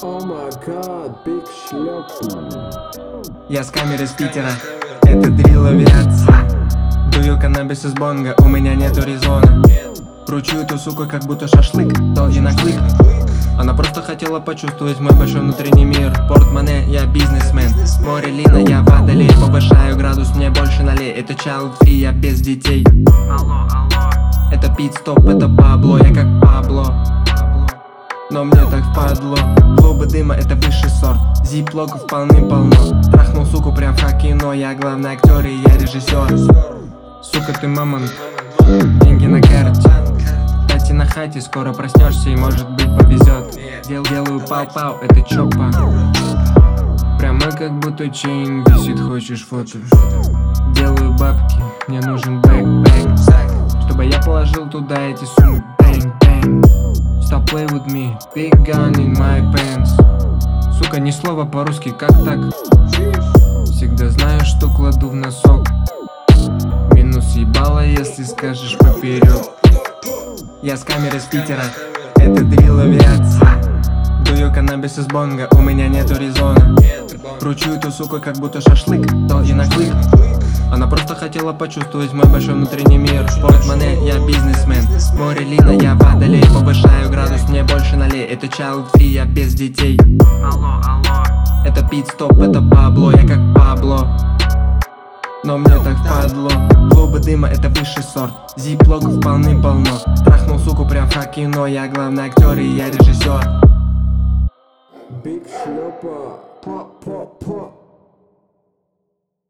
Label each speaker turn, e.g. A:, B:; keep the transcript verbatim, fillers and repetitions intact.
A: О май гад, биг шлёпа.
B: Я с камеры с Питера, это дрил авиация. Дую каннабис из бонга, у меня нету резона. Кручу эту суку, как будто шашлык, то и на клик. Она просто хотела почувствовать мой большой внутренний мир. Портмоне, я бизнесмен. Море лина, я водолей. Повышаю градус, мне больше налей. Это child free, я без детей. Алло, алло. Это пит-стоп, это Пабло, я как Пабло. Но мне так впадло. Клубы дыма, это высший сорт. Зип-логов полным-полно. Трахнул суку прям в кино. Я главный актер и я режиссер. Сука, ты мамон. Деньги на карте. Кстати, на хате, скоро проснешься и может быть повезет. Дел, делаю пау-пау, это чопа. Прямо как будто чейн висит, хочешь фото. Делаю бабки, мне нужен бэк-бэк. Чтобы я положил туда эти суммы. Бэнг-бэнг. Stop play with me, big gun in my pants. Сука, ни слова по-русски, как так? Всегда знаю, что кладу в носок. Минус ебало, если скажешь поперек. Я с камеры с Питера, это дрил авиация. Дую каннабис из бонга, у меня нету резона. Кручу эту суку, как будто шашлык, то и на клик. Она просто хотела почувствовать мой большой внутренний мир. Портмоне, я бизнесмен. Море лина, я водолей. Повышаю градус, мне больше налей. Это child free, я без детей. Алло, алло. Это пит-стоп, это Пабло, я как Пабло. Но мне так впадло. Клубы дыма, это высший сорт. Зип-логов полным-полно. Трахнул суку прям в кино. Я главный актер и я режиссер.
A: Биг шлёпа. По-по-по.